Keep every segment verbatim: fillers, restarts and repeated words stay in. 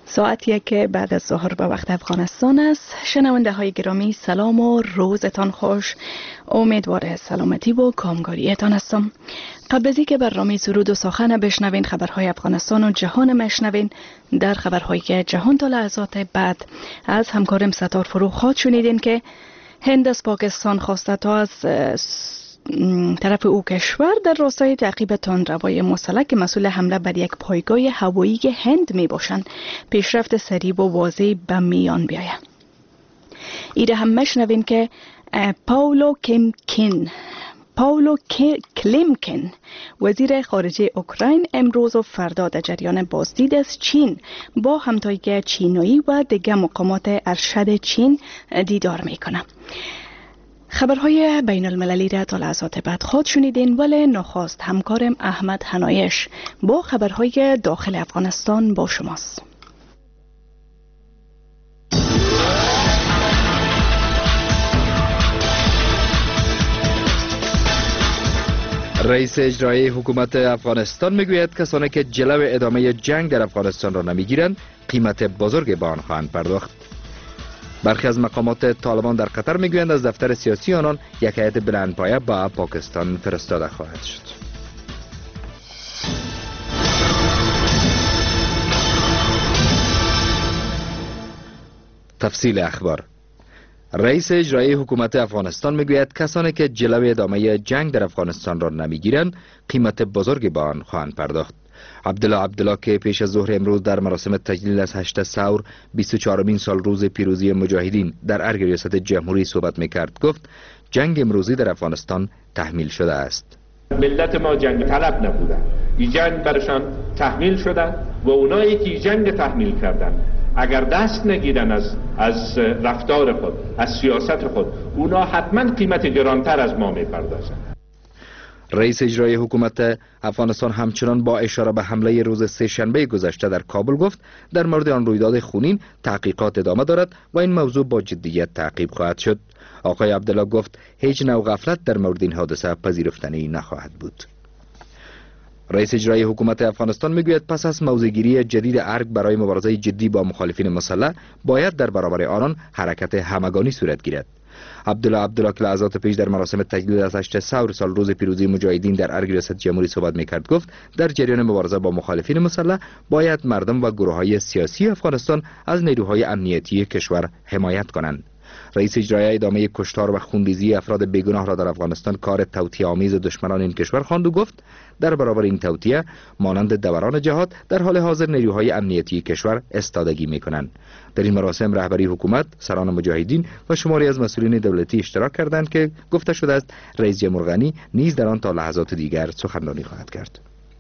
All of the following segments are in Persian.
ساعتیه که بعد از ظهر به وقت افغانستان است. شنونده های گرامی سلام و روزتان خوش. امیدوار سلامتی و کامگاریتان هستم. قبل از اینکه برنامه سرود و سخن بشنوین، خبرهای افغانستان و جهان مشنوین، در خبرهای جهان تا لحظات بعد از همکارم ستار فروخات شنیدین که هند از پاکستان خواسته تا از طرف او کشور در راستای تعقیب تندروای مسلح که مسئول حمله بر یک پایگاه هوایی هند می باشند پیشرفت سریع و واضح به میان بیاید. ایره هم مشنوین که پاولو کیمکین پاولو کلیمکین وزیر خارجه اوکراین امروز و فردا در جریان بازدید از چین با همتای چینایی و دیگر مقامات ارشد چین دیدار میکنه. خبرهای بین المللی را تا لحظات بعد خود شنیدین، ولی نخست همکارم احمد حنایش با خبرهای داخل افغانستان با شماست. رئیس اجرایی حکومت افغانستان میگوید کسانی که جلو ادامه جنگ در افغانستان را نمیگیرند قیمت بزرگ به آن خواهند پرداخت. برخی از مقامات طالبان در قطر میگویند از دفتر سیاسی آنان یک هیئت بلندپایه به پاکستان فرستاده خواهد شد. تفصیل اخبار. رئیس اجرایی حکومت افغانستان میگوید کسانی که جلوی ادامه جنگ در افغانستان را نمیگیرند قیمت بزرگی به آن خواهند پرداخت. عبدالله عبدالله که پیش از ظهر امروز در مراسم تجلیل از هشت ثور بیست و چهارمین سال روز پیروزی مجاهدین در ارگ ریاست جمهوری صحبت میکرد گفت جنگ امروزی در افغانستان تحمیل شده است. ملت ما جنگ طلب نبودند، این جنگ برشان تحمیل شده و اونایی که این جنگ تحمیل کردند اگر دست نگیرن از از رفتار خود، از سیاست خود، اونا حتما قیمت گرانتر از ما میپردازند. رئیس اجرایی حکومت افغانستان همچنان با اشاره به حمله روز سه شنبه گذشته در کابل گفت در مورد آن رویداد خونین تحقیقات ادامه دارد و این موضوع با جدیت تعقیب خواهد شد. آقای عبدالله گفت هیچ نوع غفلت در مورد این حادثه پذیرفتنی نخواهد بود. رئیس اجرایی حکومت افغانستان میگوید پس از موضع‌گیری جدید ارگ برای مبارزه جدی با مخالفین مسلح باید در برابر آنان حرکت همگانی صورت گیرد. عبدالله عبدالله که لحظات پیش در مراسم تجلیل از هشت ثور سال روز پیروزی مجاهدین در ارگ ریاست جمهوری صحبت میکرد گفت در جریان مبارزه با مخالفین مسلح باید مردم و گروه‌های سیاسی افغانستان از نیروهای امنیتی کشور حمایت کنند. رئیس اجرایی ادامه کشتار و خونریزی افراد بیگناه را در افغانستان کار توطئه‌آمیز دشمنان این کشور خواند و گفت در برابر این توطئه مانند دوران جهاد در حال حاضر نیروهای امنیتی کشور استادگی می‌کنند. در این مراسم رهبری حکومت، سران مجاهدین و شماری از مسئولین دولتی اشتراک کردند که گفته شده است رئیس جمهور غنی نیز در آن تا لحظات دیگر سخنرانی خواهد کرد.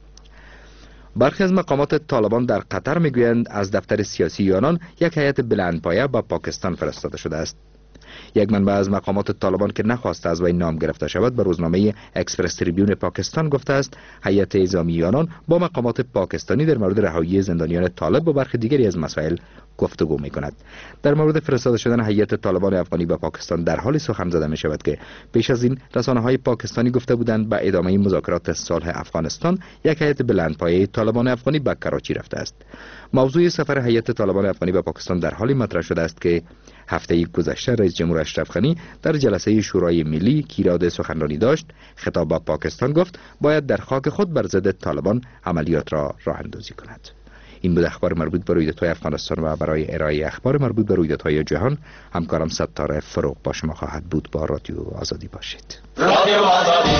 برخی از مقامات طالبان در قطر میگویند از دفتر سیاسی آنان یک هیئت بلندپایه به پاکستان فرستاده شده است. یک منبع از مقامات طالبان که نخواسته از وی نام گرفته شود به روزنامه اکسپرس تریبیون پاکستان گفته است هیئت اعزامی آنان با مقامات پاکستانی در مورد رهایی زندانیان طالب و برخی دیگری از مسائل گفتگو می کند. در مورد فرستاده شدن هیئت طالبان افغانی به پاکستان در حالی سخن زده می شود که پیش از این رسانه های پاکستانی گفته بودند به ادامه مذاکرات صلح افغانستان یک هیئت بلندپایه طالبان افغانی به کراچی رفته است. موضوع سفر هیئت طالبان افغانی به پاکستان در حالی مطرح شده است که هفته گذشته رئیس جمهور اشرف غنی در جلسه شورای ملی که ایراد سخنرانی داشت خطاب به پاکستان گفت باید در خاک خود بر ضد طالبان عملیات را راه اندازی کند. این بود اخبار مربوط به رویدادهای افغانستان و برای ارائه اخبار مربوط به رویدادهای جهان همکارم ستاره فروغ با شما خواهد بود. با رادیو آزادی باشید. رادیو آزادی.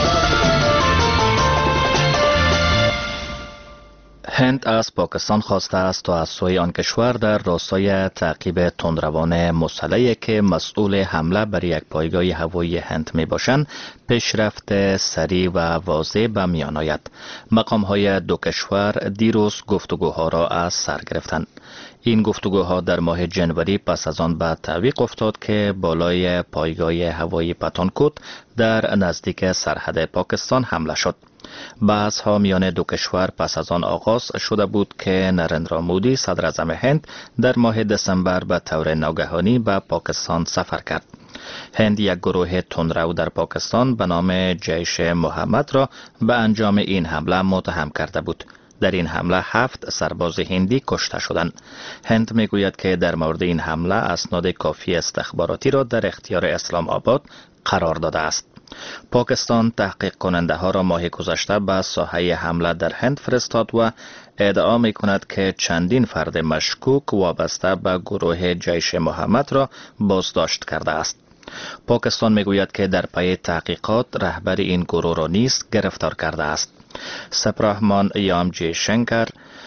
هند از پاکستان خواسته است تا از سوی آن کشور در راستای تعقیب تندروان مسلحی که مسئول حمله بر یک پایگاه هوایی هند می باشند پیشرفت سریع و واضح به میان آید. مقام های دو کشور دیروز گفتگوها را از سر گرفتند. این گفتگوها در ماه جنوری پس از آن به تعویق افتاد که بالای پایگاه هوایی پتانکوت در نزدیک سرحد پاکستان حمله شد. بحث ها میان دو کشور پس از آن آغاز شده بود که نریندرا مودی صدر اعظم هند در ماه دسامبر به طور ناگهانی به پاکستان سفر کرد. هند یک گروه تندرو در پاکستان به نام جیش محمد را به انجام این حمله متهم کرده بود. در این حمله هفت سرباز هندی کشته شدند. هند میگوید که در مورد این حمله اسناد کافی استخباراتی را در اختیار اسلام آباد قرار داده است. پاکستان تحقیق کننده ها را ماه گذشته به ساحه حمله در هند فرستاد و ادعا می کند که چندین فرد مشکوک وابسته به گروه جیش محمد را بازداشت کرده است. پاکستان می گوید که در پی تحقیقات رهبر این گروه را نیز گرفتار کرده است. سپراهمان یام جی شنکر،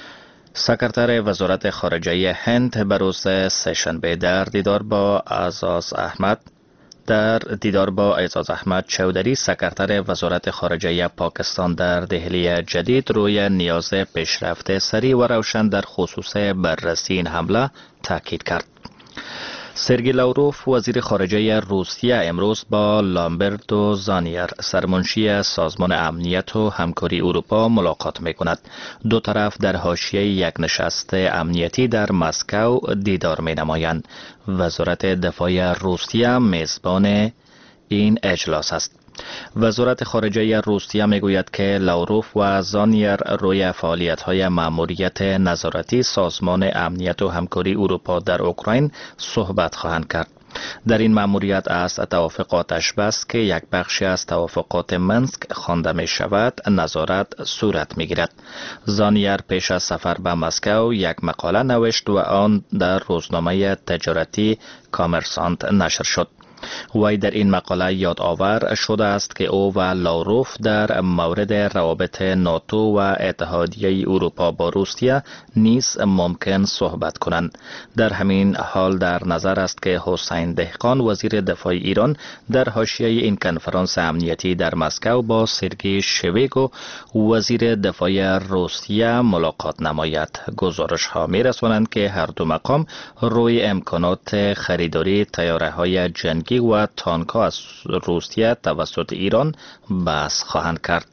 سکرتر وزارت خارجه هند، به روز سه‌شنبه در دیدار با اعزاز احمد در دیدار با اعزاز احمد چودری، سکرتر وزارت خارجه پاکستان در دهلی جدید، روی نیاز پیشرفت سریع و روشن در خصوص بررسی این حمله تاکید کرد. سرگی لاوروف، وزیر خارجه روسیه، امروز با لامبرتو زانیر، سرمنشی سازمان امنیت و همکاری اروپا، ملاقات می‌کند. دو طرف در حاشیه یک نشست امنیتی در مسکو دیدار می‌نمایند. وزارت دفاع روسیه میزبان این اجلاس است. وزارت خارجه روسیه میگوید که لاوروف و زانیر روی فعالیت‌های مأموریت نظارتی سازمان امنیت و همکاری اروپا در اوکراین صحبت خواهند کرد. در این مأموریت از توافق آتش‌بس که یک بخشی از توافقات منسک خوانده می شود نظارت صورت می گیرد. زانیر پیش از سفر به مسکو یک مقاله نوشت و آن در روزنامه تجارتی کامرسانت نشر شد. وی در این مقاله یادآور شده است که او و لاوروف در مورد روابط ناتو و اتحادیه اروپا با روسیه نیز ممکن صحبت کنند. در همین حال در نظر است که حسین دهقان، وزیر دفاع ایران، در حاشیه این کنفرانس امنیتی در مسکو با سرگئی شویگو، وزیر دفاع روسیه، ملاقات نماید. گزارش ها می رسانند که هر دو مقام روی امکانات خریداری طیاره های جنگی و تانک‌ها از روسیه توسط ایران بحث خواهند کرد.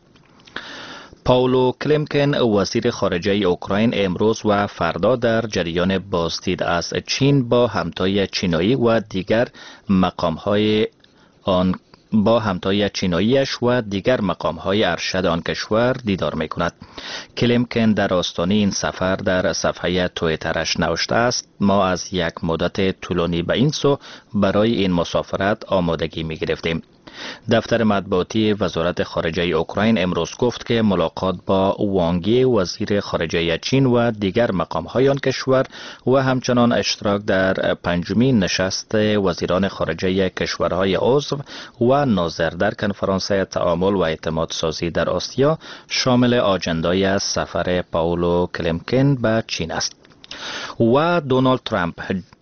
پاولو کلمکن، وزیر خارجه اوکراین، امروز و فردا در جریان بازدید از چین با همتای چینایی و دیگر مقام‌های آن با همتای چیناییش و دیگر مقام‌های ارشد آن کشور دیدار می‌کند. کلمکن در آستانه این سفر در صفحه توییترش نوشته است: ما از یک مدت طولانی به این سو برای این مسافرت آمادگی می‌گرفتیم. دفتر مطبوعاتی وزارت خارجه اوکراین امروز گفت که ملاقات با وانگ یی، وزیر خارجه چین، و دیگر مقام‌های آن کشور و همچنان اشتراک در پنجمین نشست وزیران خارجه کشورهای عضو و ناظر در کنفرانس تعامل و اعتماد سازی در آسیا شامل آجندای سفر پاولو کلمکن به چین است. و دونالد ترامپ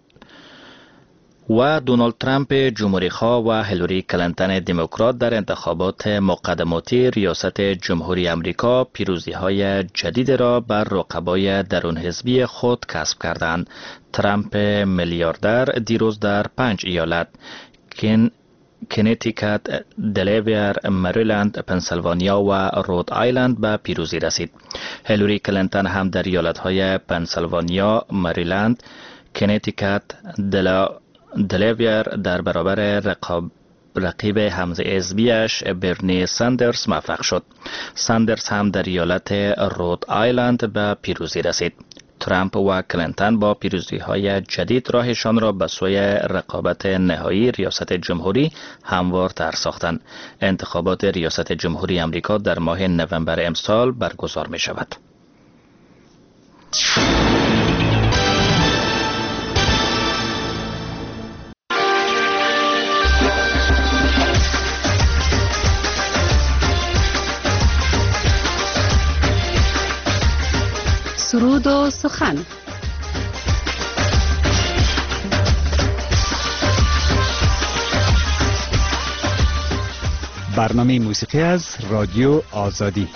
و دونالد ترامپ جمهوری‌خواه و هیلاری کلینتون دموکرات در انتخابات مقدماتی ریاست جمهوری آمریکا پیروزی‌های جدید را بر رقبای درون حزبی خود کسب کردند. ترامپ میلیاردر دیروز در پنج ایالت کن کنتیکت، دلاویر، مریلند، پنسیلوانیا و رود آیلند به پیروزی رسید. هیلاری کلینتون هم در ایالت‌های پنسیلوانیا، مریلند، کنتیکت، دلا دلاویر در برابر رقاب رقیب همزه حزبیش برنی ساندرز موفق شد. ساندرز هم در ایالت رود آیلند به پیروزی رسید. ترامپ و کلینتون با پیروزی‌های جدید راهشان را به سوی رقابت نهایی ریاست جمهوری هموارتر ساختند. انتخابات ریاست جمهوری آمریکا در ماه نوامبر امسال برگزار می شود. سرود و سخن. برنامه موسیقی از رادیو آزادی.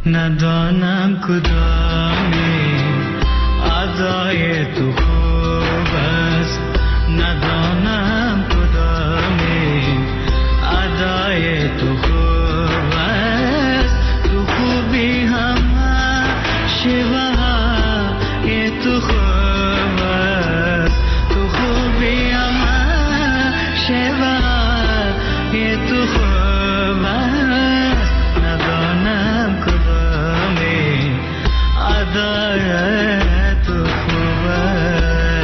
ندانم کدامی ادای تو خوب است، ندانم کدامی ادای تو خوب است، تو خوبی همه شیوه های تو خوب است، تو خوبی همه شیوه های تو خوب است، ندانم کدامی ادای تو خوب است.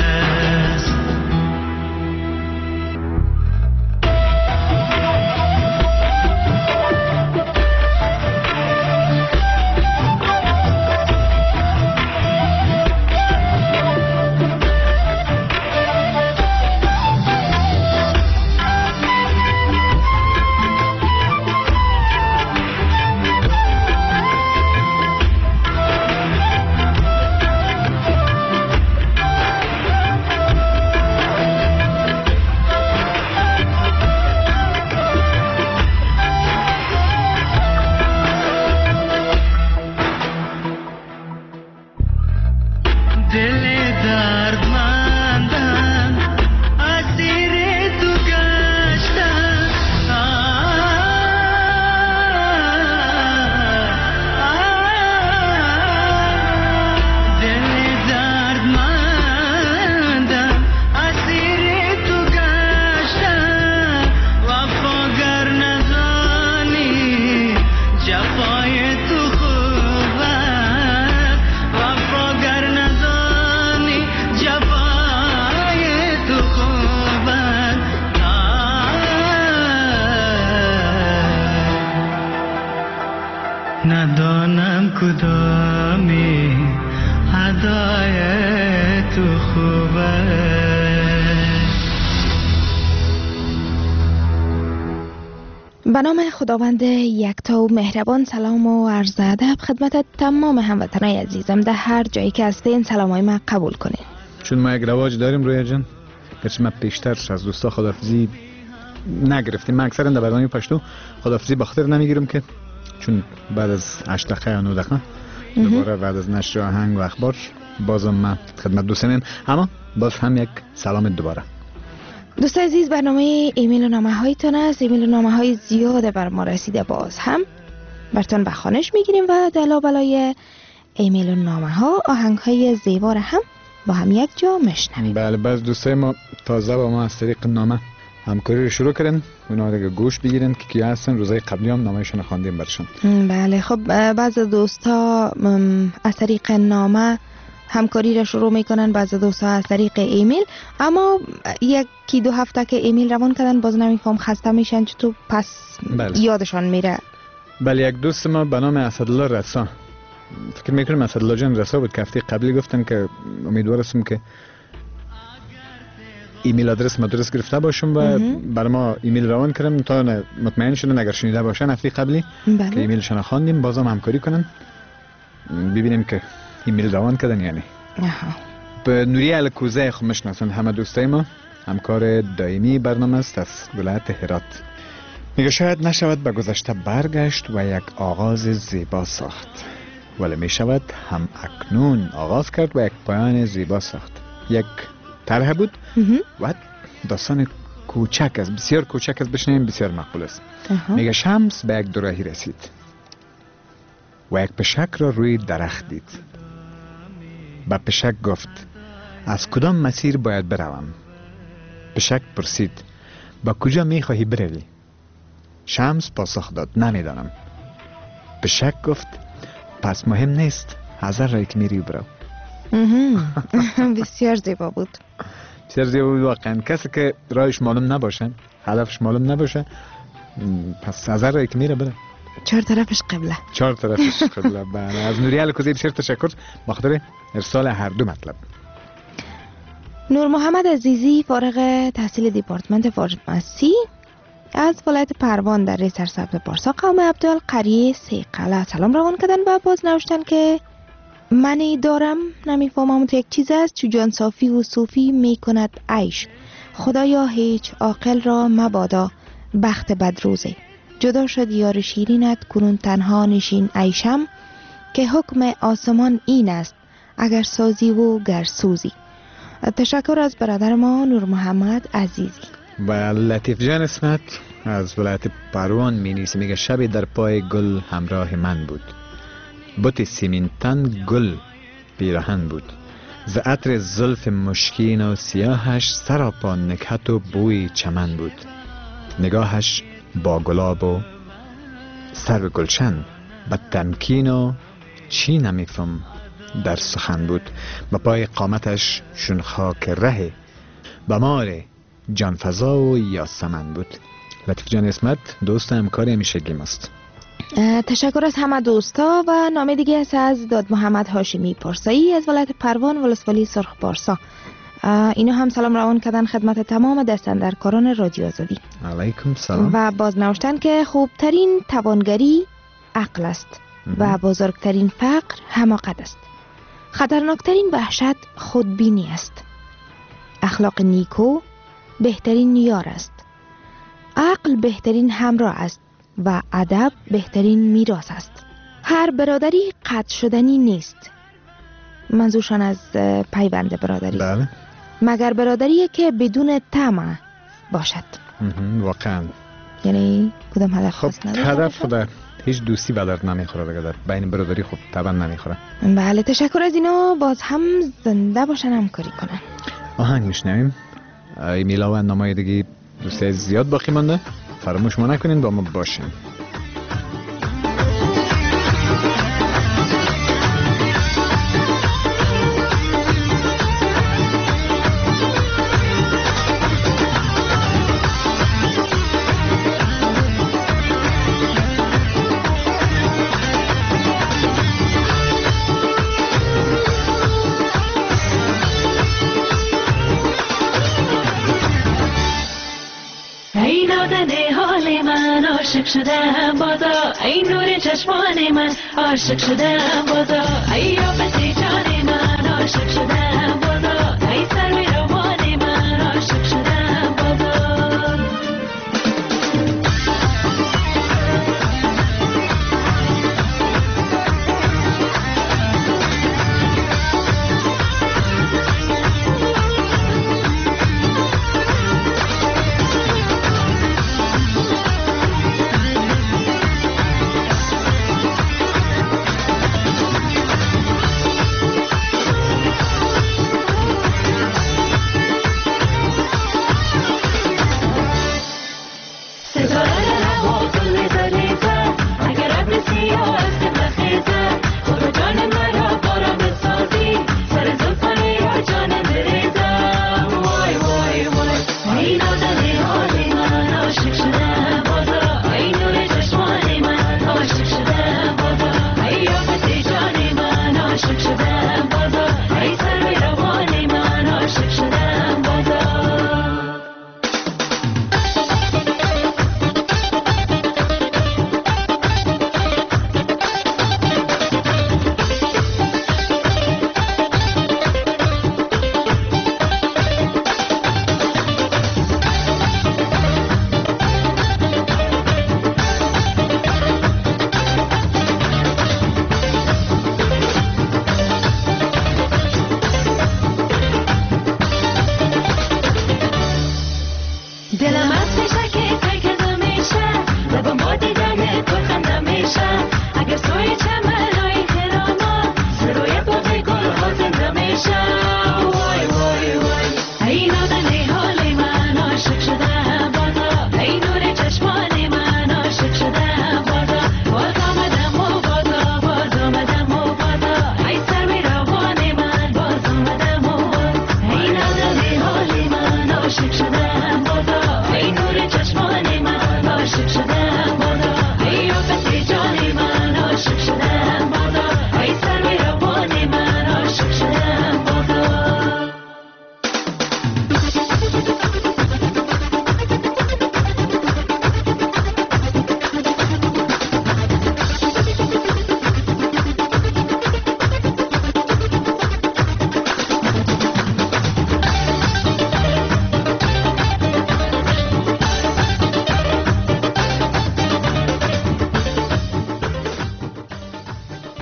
ندانم کدامی ادای تو خوب است. به نام خداوند یکتا و مهربان، سلام و عرض ادب خدمت تمام هموطنان عزیزم در هر جایی که هستین. سلامای من قبول کنین. چون ما یک رواج داریم رویا جان، گرچه ما پیشتر از دوستا خداحافظی نگرفتیم، من اکثرا در برنامه پشتو خداحافظی به خاطر نمیگیرم که چون بعد از هشت دقیقه یا نه دقیقه دوباره بعد از نشر آهنگ و اخبار بازم من خدمت دوستانم، اما باز هم یک سلام دوباره. دوست عزیز، برنامه ایمیل و نامه هایتان است. ایمیل و نامه های زیاده بر ما رسیده، باز هم برتون به خوانش میگیریم و دلا بلای ایمیل و نامه ها آهنگ های زیبا را هم با هم یک جا میشنویم. بله، بعض دوستای ما تازه با ما از طریق نامه همکاری رو شروع کردن، اونا دیگه گوش بگیرن که کیا هستن. روزای قبلی هم نامه‌شون خواندیم برشون. بله، خب بعض دوستا از طریق نامه همکاری را شروع میکنن، بعض دوستا از طریق ایمیل، اما یکی دو هفته که ایمیل روان کردن باز نمیفهم، خسته میشن چطور پس بله. یادشان میره. بله، یک دوست ما به نام اسدالله رسا، فکر میکنم اسدالله جان رسا بود که هفته قبلی گفتن که امیدوار هستم که ایمیل آدرس ما درست گرفته باشم و برای ما ایمیل روان کردم تا مطمئن شدن اگر شنیده باشن هفته قبلی بله. که ایمیلشون خواندیم، بازم همکاری کنن ببینیم که ایمیل روان کردن یعنی. به نوری الکوزه خب میشناسن همه دوستای ما، همکار دائمی برنامه است از ولایت هرات. میگه شاید نشود به گذشته برگشت و یک آغاز زیبا ساخت، ولی میشود هم اکنون آغاز کرد و یک پایان زیبا ساخت. یک طرح بود و داستان کوچک است، بسیار کوچک است، بشنویم، بسیار مقبول است. میگه شمس به یک دوراهی رسید و یک پشک را روی درخت دید. به پشک گفت از کدام مسیر باید بروم؟ پشک پرسید با کجا میخواهی بروی؟ شمس پاسخ داد نمیدانم. پشک گفت پس مهم نیست، هزار رای که میری برو. بسیار زیبا بود. بسیار زیبا بود واقعا. کسی که راهش معلوم نباشه، هدفش معلوم نباشه، پس هزار رای که میره بره. چهار طرفش قبله. چهار طرفش قبله. بله، از نوری الکوزی بسیار تشکر بخاطر ارسال هر دو مطلب. نور محمد عزیزی فارغ تحصیل دیپارتمنت فارماسی از ولایت پروان در سرسبز پارسا قوم عبدال قریه سیقله سلام روان کردن و باز نوشتن که منی دارم نمیفهمم تو یک چیز است چو جان صافی و صوفی میکند عیش، خدایا هیچ عاقل را مبادا بخت بدروزه، جدا شد یار شیرینت کنون تنها نشین عیشم، که حکم آسمان این است اگر سازی و گر سوزی. تشکر از برادر ما نور محمد عزیزی. و لطیف جان اسمت از ولایت پروان می نیست، میگه شب در پای گل همراه من بود، بوت سیمینتن گل پیراهن بود، ز عطر زلف مشکین و سیاهش سراپا نکهت و بوی چمن بود، نگاهش با گلاب و سر گلشن با تمکین و چی نمیفهم در سخن بود، با پای قامتش شون خاک ره با مار جانفضا و یاسمن بود. لطیف جان اسمت دوست همکار همیشگی ماست. تشکر از همه دوستا. و نامه دیگه است از داد محمد هاشمی پارسایی از ولایت پروان ولسوالی سرخ پارسا. اینا هم سلام روان کردن خدمت تمام دستاندرکاران رادیو آزادی. علیکم سلام. و باز نوشتن که خوبترین توانگری عقل است و بزرگترین فقر حماقت است. خطرناکترین وحشت خودبینی است. اخلاق نیکو بهترین یار است. عقل بهترین همراه است و ادب بهترین میراث است. هر برادری قطع شدنی نیست. منظورشان از پیوند برادری. بله. مگر برادری که بدون طمع باشد. واقعا. یعنی کدام هدف خاص خب نداره؟ هدف خدا هیچ دوستی به درد نمیخوره دیگه، در بین برادری خب طبعا نمیخوره. بله تشکر از اینا. باز هم زنده باشن همکاری کنن. آهنگ میشنویم. ایمیلا و نامه دیگه دوستی زیاد باقی مانده، فراموش ما نکنین با ما باشین. عاشق شدم بازا، ای نور چشمان من عاشق شدم بازا، ای آبتی جان من عاشق شدم بازا، ای سروی روان من عاشق شدم بازا.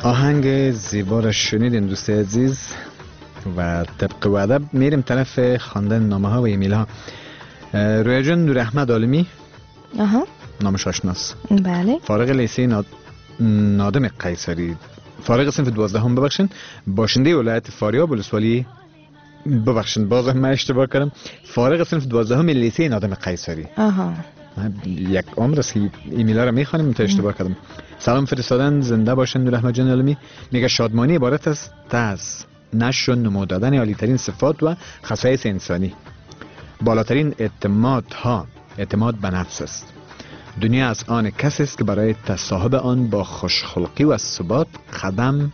آهنگ زیبا را شنیدین دوست عزیز و طبق وعده میریم طرف خواندن نامه ها و ایمیل ها. رویا جان، نور احمد عالمی، آها، نامش آشناس، بله، فارغ لیسه ناد... نادم قیصری، فارغ صنف دوازدهم ببخشن، باشنده ولایت فاریاب ولسوالی، ببخشن باز من اشتباه کردم، فارغ صنف دوازدهم لیسه نادم قیصری. آها، یک عمر است که ایمیل ها را میخوانیم تا اشتباه کردم. سلام فرستادن، زنده باشن نور احمد جان عالمی. میگه شادمانی عبارت است از نشر و نمو دادن عالی‌ترین صفات و خصایص انسانی. بالاترین اعتماد ها اعتماد به نفس است. دنیا از آن کسی است که برای تصاحب آن با خوشخلقی و ثبات قدم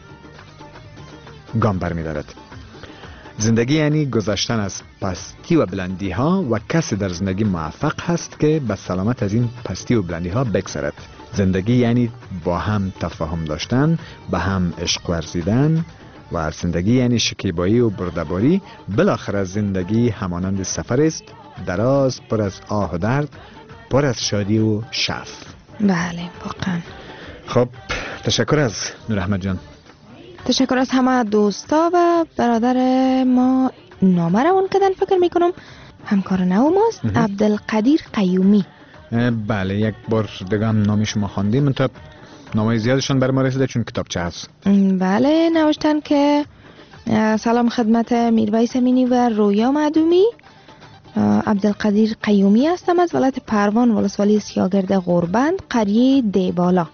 گام برمی‌دارد. زندگی یعنی گذشتن از پستی و بلندی ها و کسی در زندگی موفق هست که به سلامت از این پستی و بلندی ها بگذرد. زندگی یعنی با هم تفاهم داشتن، به هم عشق ورزیدن و زندگی یعنی شکیبایی و بردباری. بالاخره زندگی همانند سفر است، دراز، پر از آه و درد، پر از شادی و شعف. بله واقعا. خب تشکر از نور احمد جان. تشکر از همه دوستا و برادر ما نامه روان کردن. فکر میکنم همکار نو ماست، عبدالقدیر قیومی. بله یک بار دیگه هم نامی شما خواندیم، منتها نامه زیادشان بر ما رسیده چون کتابچه هست. بله، نوشتن که سلام خدمت میرویس امینی و رویا معدومی. عبدالقدیر قیومی هستم از ولایت پروان ولسوالی سیاگرد غربند قریه دیبالا.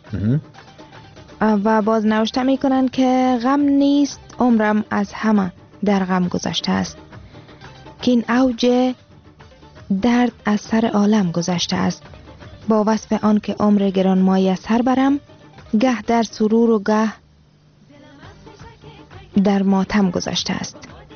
و باز نوشته میکنن که غم نیست عمرم از همه در غم گذشته است، که این اوج درد از سر عالم گذشته است. با وصف آن که عمر گرانمایه سر برم، گه در سرور و گه در ماتم گذشته است.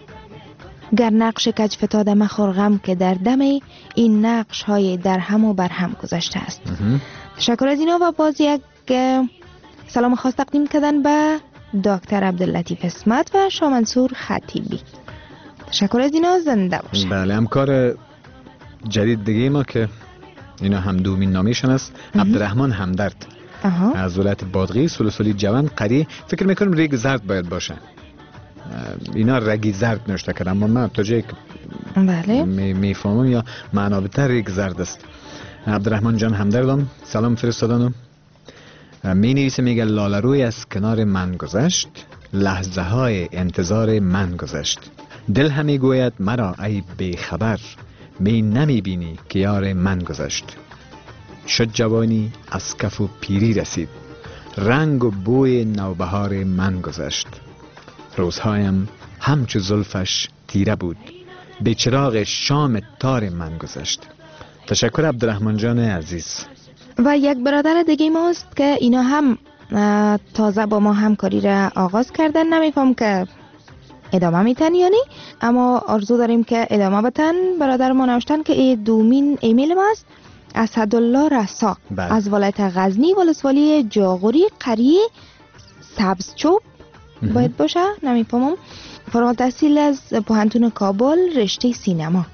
گر نقش کج فتاده مخور غم، که در دم این نقش های در هم و بر هم گذشته است. تشکر از اینا و باز یک سلام خاص تقدیم کردن به دکتر عبداللطیف اسمت و شاه منصور خطیبی. تشکر از اینا، زنده باشه. بله، همکار جدید دیگه ما که اینا هم دومین نامیشون است، عبدالرحمن همدرد از ولایت بادغیس سلسلی جوان قریه. فکر میکنم ریگ زرد باید باشه، اینا رگی زرد نوشته کردم، اما من تا جایی که بله میفهمم یا معنا بهتر ریگ زرد است. عبدالرحمن جان همدردم سلام فرستادنم. می نویسه، میگه لاله روی از کنار من گذشت، لحظه های انتظار من گذشت. دل همی گوید مرا ای بیخبر، می نمی بینی که یار من گذشت. شد جوانی از کف و پیری رسید، رنگ و بوی نوبهار من گذشت. روزهایم همچو زلفش تیره بود، به چراغ شام تار من گذشت. تشکر عبدالرحمن جان عزیز. و یک برادر دیگه ماست که اینا هم تازه با ما همکاری را آغاز کردن. نمیفهم که ادامه میتن یا نی، اما آرزو داریم که ادامه بتن. برادر ما نوشتن که ای دومین ایمیل ما است. اسدالله رسا بله. از ولایت غزنی ولسوالی جاغوری قریه سبزچوب باید باشه، نمیفهمم. فارغ التحصیل از پوهنتون کابل رشته سینما.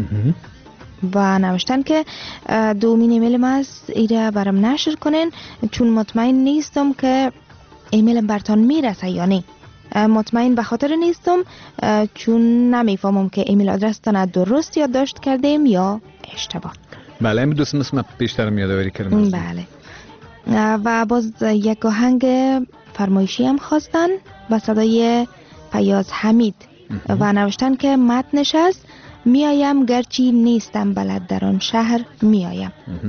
و نوشتن که دومین ایمیل ما است، ایره برام نشر کنین چون مطمئن نیستم که ایمیلم برتان میرسه یا نه. مطمئن به خاطر نیستم چون نمیفهمم که ایمیل آدرستان درست یادداشت کردیم یا اشتباه. بله، این دوست مثل پیشترم یادآوری کردم. بله. و باز یک آهنگ فرمایشی هم خواستن با صدای فیاض حمید و نوشتن که متنش است میایم گرچی نیستم بلد در آن شهر میایم.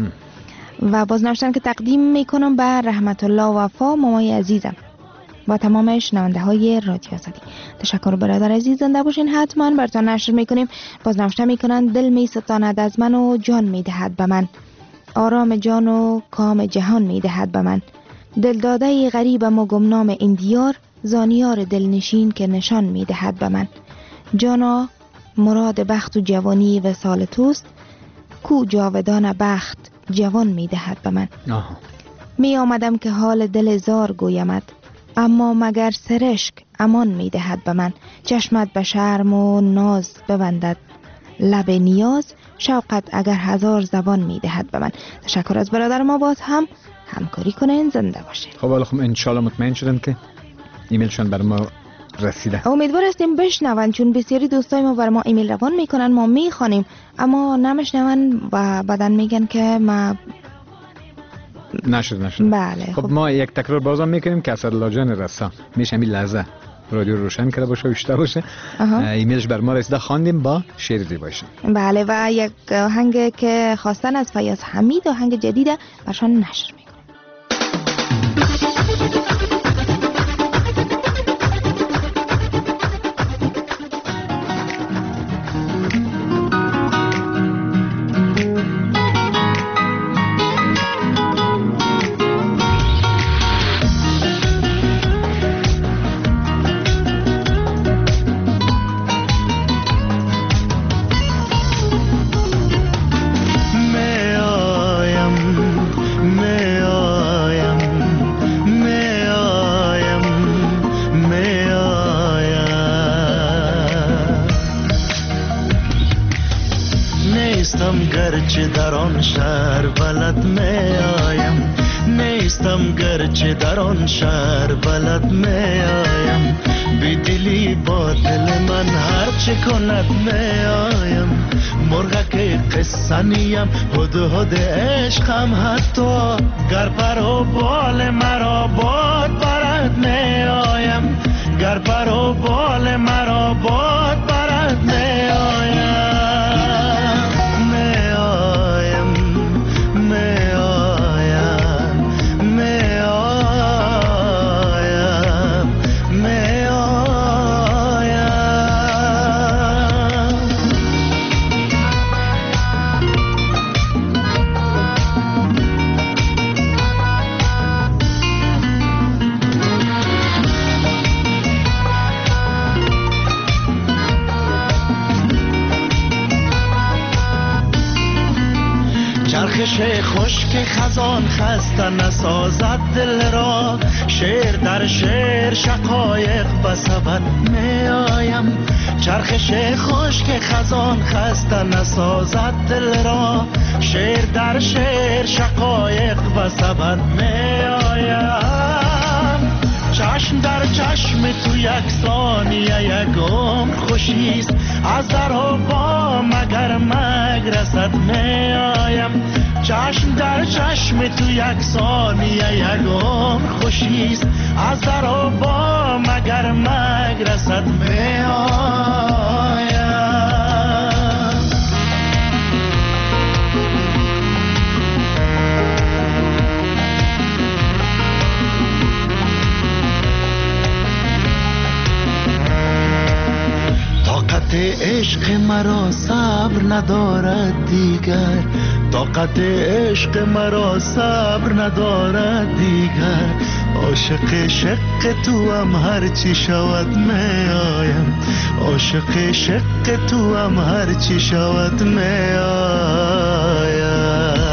و باز نوشتن که تقدیم میکنم به رحمت الله وفا مامای عزیزم با تمام شنونده های رادیو آزادی. تشکر برادر عزیز، زنده باشین. حتما براتون نشر میکنیم. باز نوشته میکنن دل میستاند از من و جان میدهد به من، آرام جان و کام جهان میدهد به من. دل داده غریبم و گمنام این دیار، زانیار دلنشین که نشان میدهد به من. جانا مراد بخت و جوانی وصال توست، کو جاودان بخت جوان میدهد به من. آه. می آمدم که حال دل زار گویمد، اما مگر سرشک امان میدهد به من. چشمت به شرم و ناز ببندد، لب نیاز شوقت اگر هزار زبان میدهد به من. تشکر از برادر ما باز هم همکاری کنین. زنده باشین. خب حالا خب انشالله مطمئن شدن که ایمیلشان بر ما رسیده. امیدوار هستیم بشنون، چون بسیاری دوستای ما بر ما ایمیل روان میکنن، ما میخوانیم اما نمیشنون و بعدن میگن که ما نشد نشد. بله. خب, خب ما یک تکرار بازم میکنیم که اسدالله جان رسا میشه همین لحظه رادیو روشن کرده باشه و بیشتر باشه. ایمیلش بر ما رسیده، خواندیم با شعر زیبایشان. بله و یک آهنگ که خواستن از فیاض حمید، آهنگ جدیده برشان نشر میکنیم. گرچه در آن شهر بلد می آیم، نیستم گرچه در آن شهر بلد می آیم، بی دلی با دل من هر چه کند می آیم، مرغک قصه نیم هد هد عشقم، حتی گر پر و بال مرا باد برد می آیم، گر پر و بال مرا باد برد می آیم. چرخش خشک خزان خسته نسازد دل را، شعر در شعر شقایق بسبد می آیم، چرخش خشک خزان خسته نسازد دل را، شعر در شعر شقایق بسبد می آیم، چشم در چشم تو یک ثانیه یک عمر خوشیست، از در و با مگر مگرست می آیم، چشم در چشم تو یک ثانیه یک عمر خوشیست، از در و با مگر مگرست می آیم. طاقت عشق مرا صبر ندارد دیگر، طاقت عشق مرا صبر ندارد دیگر، عاشق شق تو هم هر چی شود می آیم، عاشق شق تو هم هر چی شود می آیم.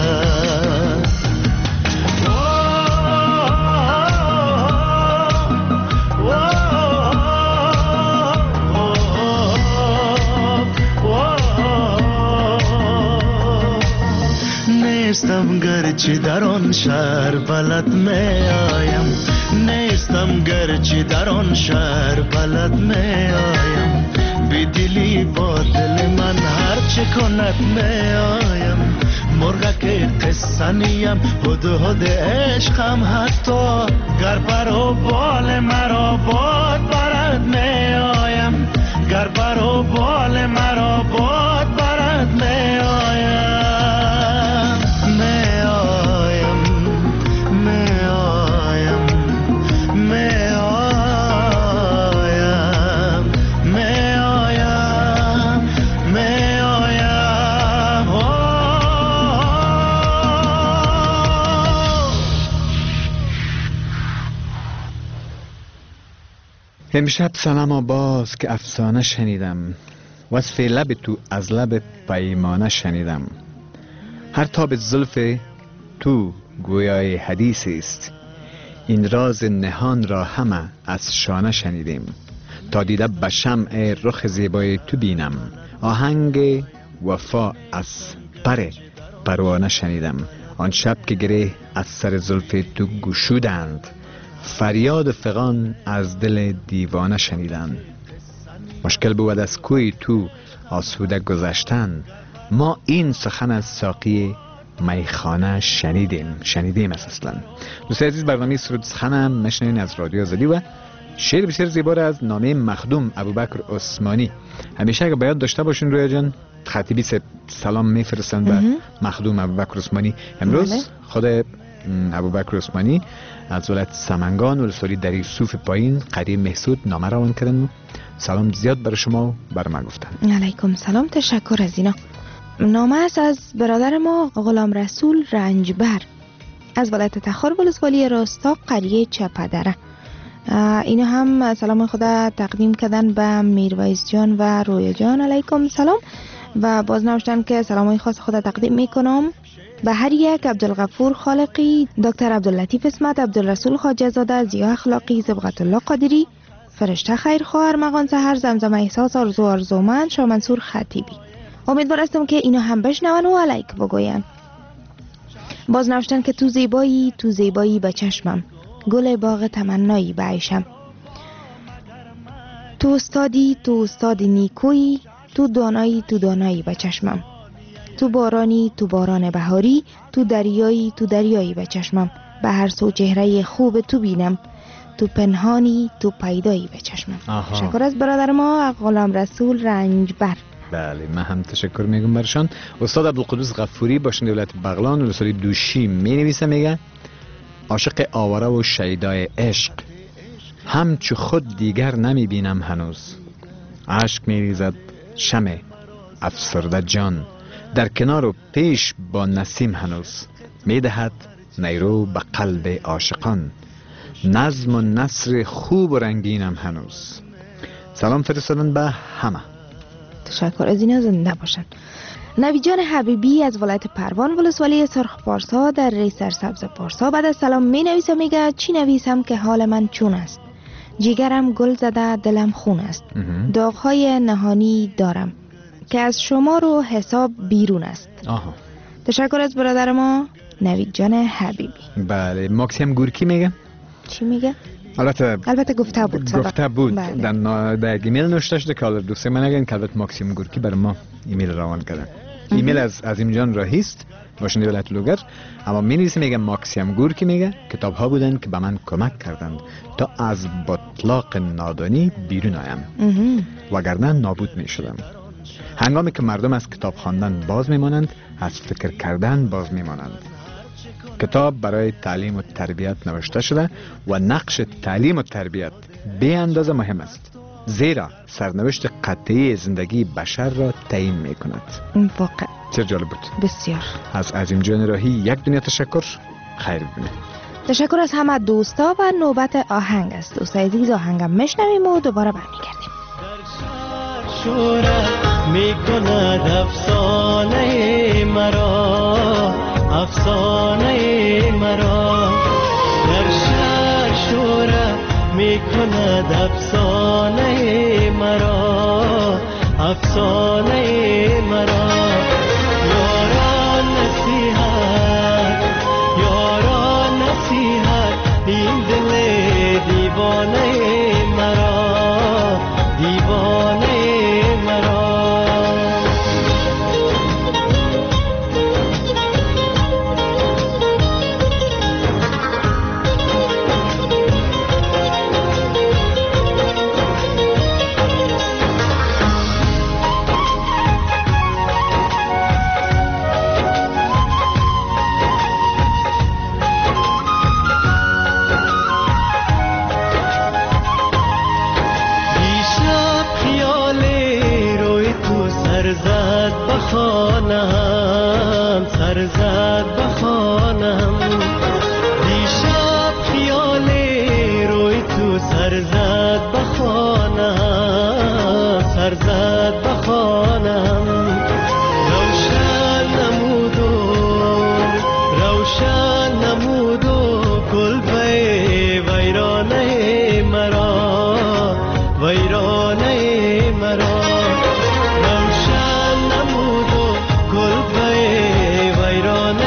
نیستم گرچه در آن شهر بلد می آیم، نیستم گرچه در آن شهر بلد می آیم، بی دلی با دل من هر چه کند می آیم، مرغک قصه نیم هد هد عشقم، حتی گر پر و بال مرا باد برد می آیم، گر پر و بال مرا باد برد می آیم. امشب سلام باز که افسانه شنیدم، وصف لب تو از لب پیمانه شنیدم، هر تاب زلف تو گویای حدیث است، این راز نهان را همه از شانه شنیدیم، تا دیده به شمع رخ زیبای تو بینم، آهنگ وفا از پر پروانه شنیدم، آن شب که گره از سر زلف تو گشودند، فریاد فغان از دل دیوانه شنیدند. مشکل بود از کوی تو آسوده گذشتن، ما این سخن از ساقی میخانه شنیدیم شنیدیم است اصلا. دوستان عزیز، برنامه سرود سخنم مشنین از رادیو آزادی و شعر بسیار زیبا از نامه مخدوم ابوبکر عثمانی. همیشه اگه باید داشته باشین رویا جان، خطیبی سلام میفرستن به مخدوم ابوبکر عثمانی. امروز خود ابوبکر عثمانی از ولایت سمنگان ولسوالی دری صوف پایین قریب محسود نامه روان کردن. سلام زیاد برای شما و برای ما گفتن. علیکم سلام، تشکر از اینا. نامه است از برادر ما غلام رسول رنجبر از ولایت تخار ولسوالی راستا قریه چپدره. اینا هم سلام خود تقدیم کردن به میرویس جان و رویا جان. علیکم سلام. و باز نوشتن که سلامای خاص خود تقدیم میکنم به هر یک: عبدالغفور خالقی، دکتر عبداللطیف اسمت، عبدالرسول خواجه زاده، زیا اخلاقی، صبغت الله قادری، فرشته خیرخواه، ارمغان سحر، زمزم احساس، آرزو آرزومند، شاه منصور خطیبی. امیدوار هستم که اینا هم بشنون و علیک بگوین. باز نوشتن که تو زیبایی تو زیبایی به چشمم، گل باغ تمنایی به عیشم. تو استادی تو استاد نیکویی، تو دانایی تو دانایی به چشمم. تو بارانی تو باران بهاری، تو دریایی تو دریایی به چشمم. به هر سو چهره خوب تو بینم، تو پنهانی تو پیدایی به چشمم. تشکر از برادر ما غلام رسول رنجبر. بله، من هم تشکر میگم برشان. استاد عبدالقدوس غفوری باشنده ولایت بغلان ولسوالی دوشی می نویسه، میگه عاشق آواره و شیدای عشق، همچو خود دیگر نمی بینم هنوز. عشق می ریزد شمع افسرده جان، در کنار و پیش با نسیم هنوز. می دهد نیرو به قلب عاشقان، نظم و نثر خوب و رنگینم هنوز. سلام فرستادن به همه. تشکر از اینا، زنده باشن. نوید جان حبیبی از ولایت پروان ولسوالی سرخ پارسا در ری سرسبز پارسا بعد از سلام می نویسم، میگه چی نویسم که حال من چون است، جیگرم گل زده دلم خون است، داغهای نهانی دارم که از شما رو حساب بیرون است. آها. تشکر از برادر ما نوید جان حبیبی. بله، ماکسیم گورکی میگه چی میگه؟ البته البته گفته بود سبب. گفته بود. بله. در نا... در ایمیل نوشته شده که دوسته من نگن که البته ماکسیم گورکی برای ما ایمیل روان کردن. ایمیل از عظیم جان راهیست باشنده ولایت لوگر، اما می نویسه میگه ماکسیم گورکی میگه کتاب ها بودن که به من کمک کردند تا از بطلاق نادانی بیرون آیم، وگرنه نابود می شدم. هنگامی که مردم از کتاب خواندن باز میمانند، از فکر کردن باز میمانند. کتاب برای تعلیم و تربیت نوشته شده و نقش تعلیم و تربیت به اندازه مهم است، زیرا سرنوشت قطعی زندگی بشر را تعیین می کند. واقع چه جالب بود. بسیار. از عظیم جان راهی یک دنیا تشکر. خیر ببینید. تشکر از همه دوستا و نوبت آهنگ است. دوستای عزیز، آهنگم میشنویم و دوباره برمیگردیم. شورت میکند افسانه مرا، افسانه مرا در شهر شورت میکند افسانه مرا، افسانه مرا. یاران نصیحت یاران نصیحت این دل دیوانه مرا، دیوانه مرا. سرزد بخانم سرزد بخانم دیشب خیال روی تو سرزد بخانم سرزد بخانم. روشن نمود و روشن نمود و کلبه ویرانه مرا، ویرانه مرا. روشن نمود و کلبه ویرانه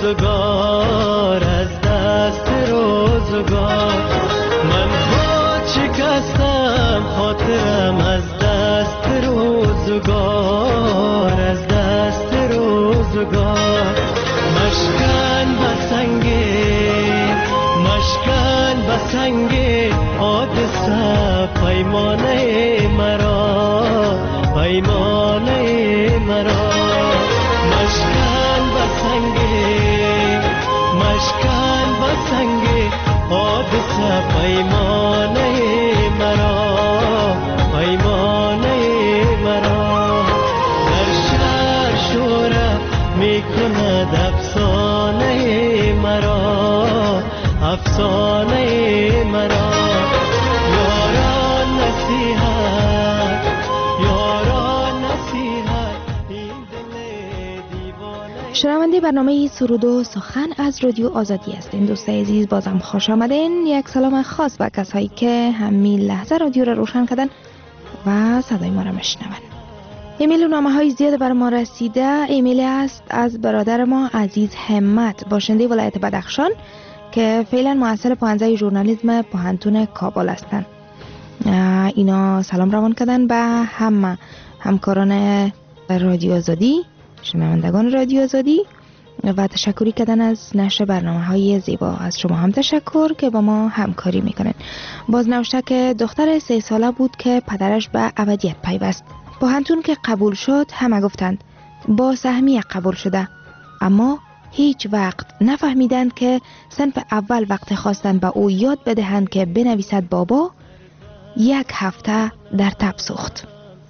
روزگار از دست روزگار من خود شکستم خاطرم از دست روزگار از دست روزگار مشکن بسنگه مشکن بسنگه حادثه پیمانه مرا پیمانه مرا مشکن بسنگه مشکن بسنگه حادثه پیمانه مرا پیمانه مرا در شهر شوره میکند افسانه مرا افسانه مرا یاران نصیحت یاران نصیحت این دل دیوانه. شنونده برنامه سرود و سخن از رادیو آزادی هستین. دوستای عزیز بازم خوش آمدین. یک سلام خاص به کسایی که همین لحظه رادیو را روشن کردن و صدای ما را میشنون. ایمیل و نامه های زیاد بر ما رسیده. ایمیل است از برادر ما عزیز همت باشنده ولایت بدخشان که فعلا محصل پانزده ژورنالیسم پوهنتون کابل هستند. اینا سلام روان کردن به همه همکاران رادیو آزادی، شنوندگان رادیو آزادی و تشکری کردن از نشر برنامه های زیبا. از شما هم تشکر که با ما همکاری میکنن. باز نوشته که دختر سه ساله بود که پدرش به ابدیت پیوست. پوهنتون که قبول شد همه گفتند با سهمیه قبول شده، اما هیچ وقت نفهمیدند که صنف اول وقت خواستن به او یاد بدهند که بنویسد بابا یک هفته در تب سوخت.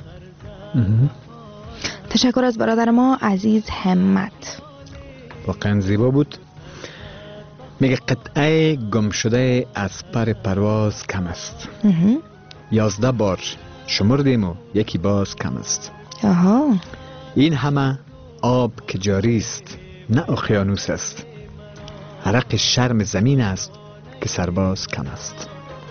تشکر از برادر ما عزیز همت. واقعا زیبا بود. میگه قطعه گم شده از پر پرواز کم است. یازده بار شمردیم و یکی باز کم است. آها. این همه آب که جاری است نه اقیانوس است. عرق شرم زمین است که سرباز کم است.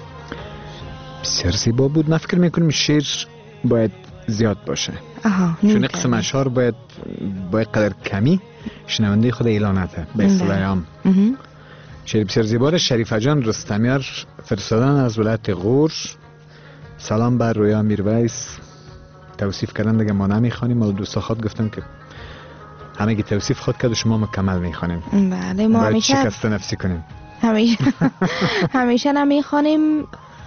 بسیار زیبا بود. من فکر میکنم شعر باید زیاد باشه. آها. چون قسم اشعار باید باید قدر کمی شنونده خود اعلانته به اصطلاح عام. شعر بسیار زیبا. شریفه جان رستمیار فرستادن از ولایت غور. سلام بر رویا میرویس. توصیف کردن دیگه ما نمیخوانیم، ولی دوستا خود گفتم که همه گی توصیف خود کرد و شما مکمل میخوانیم. بله ما همیشه شکست نفسی کنیم. همیشه همیشه نمیخوانیم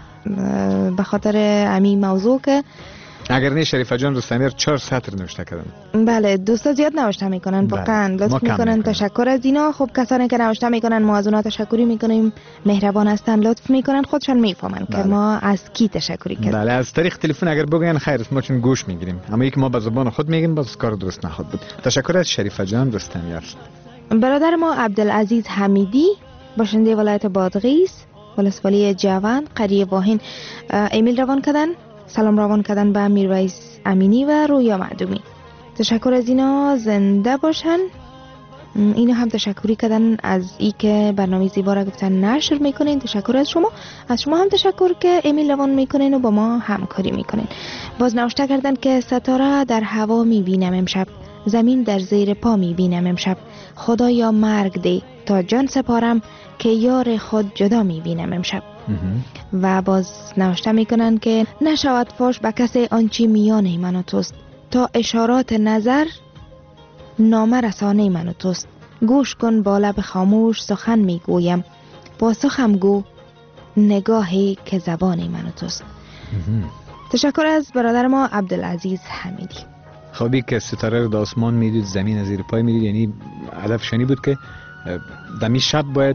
به خاطر همین موضوع که اگر نه شریفه جان رستمیار چهار سطر نوشته کردن. بله دوستا زیاد نوشته میکنن. واقعا لطف میکنن. تشکر از اینا. خب کسانی که نوشته میکنن ما از اونا تشکری میکنیم. مهربان هستن، لطف میکنن، خودشان میفهمن که ما از کی تشکری کردیم. بله از طریق تلفن اگر بگن خیر ما چون گوش میگیریم، اما یک ما به زبان خود میگیم باز کار درست نخود بود. تشکر از شریفه جان رستمیار. برادر ما عبدالعزیز حمیدی باشنده ولایت بادغیس ولسوالی جوان قریه واهین ایمیل روان کردن. سلام روان کردن به میرویس امینی و رویا معدومی. تشکر از اینا زنده باشن. اینا هم تشکری کردن از ای که برنامه زیبا را گفتن نشر میکنین. تشکر از شما. از شما هم تشکر که ایمیل روان میکنین و با ما همکاری میکنین. باز نوشته کردن که ستاره در هوا میبینم امشب، زمین در زیر پا میبینم امشب، خدایا مرگ ده تا جان سپارم که یار خود جدا میبینم امشب. و باز نوشته میکنن که نشود فاش به کسی آنچی میان من و توست، تا اشارات نظر نامه رسانه من و توست. گوش کن با لب خاموش سخن میگویم، پاسخم گو نگاهی که زبان من و توست. تشکر از برادر ما عبدالعزیز حمیدی. خوابی که ستاره رو در آسمان میدید، زمین از زیر پای میدید، یعنی هدف شنی بود که دمی شب باید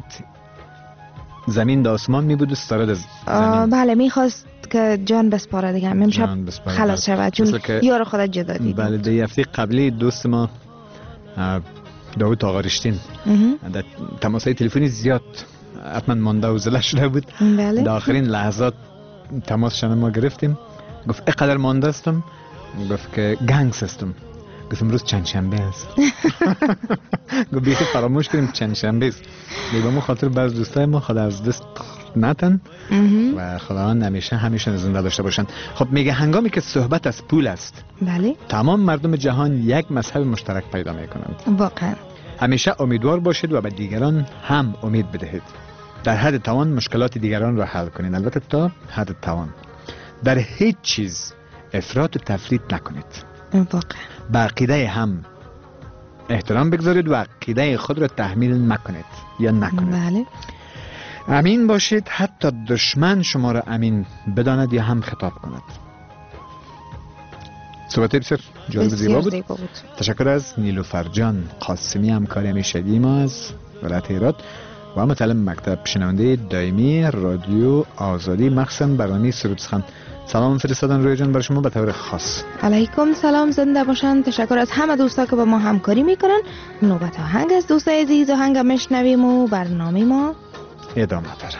زمین در آسمان می بود و ستاره در زمین. بله میخواست که جان بسپاره دیگه امشب خلاص شود چون یار خودت جدا دید. بله دی هفته قبلی دوست ما داوود آقا رشتین در تماسای تلفنی زیاد حتما مانده و زله شده بود. بله. در آخرین لحظات تماس شما ما گرفتیم. گفت اقدر مانده استم، گفت که گنگس استم. گفتم روز چند شنبه است. گفت بیخی فراموش کنیم چند شنبه است. به ما خاطر بعض دوستای ما خدا از دست نتن و خداوند همیشه همیشه زنده داشته باشن. خب میگه هنگامی که صحبت از پول است، بله، تمام مردم جهان یک مذهب مشترک پیدا میکنند. واقعا همیشه امیدوار باشید و به دیگران هم امید بدهید. در حد توان مشکلات دیگران را حل کنید، البته تا حد توان. در هیچ چیز افراط و تفریط نکنید. واقعا. به عقیده هم احترام بگذارید و عقیده خود را تحمیل نکنید یا نکنید. بله. امین باشید، حتی دشمن شما را امین بداند یا هم خطاب کند. صحبت بسیار جالب زیبا بود. زیبا بود. تشکر از نیلوفر جان قاسمی، همکار همیشگی ما از ولایت هرات و متعلم مکتب، شنونده دائمی رادیو آزادی، مخصوصا برنامه سرود سخن. سلام فرستادن روی جان برای شما به طور خاص. علیکم سلام، زنده باشن. تشکر از همه دوستا که با ما همکاری میکنن. نوبت آهنگ از دوستای عزیز آهنگ میشنویم و برنامه ما ادامه داره.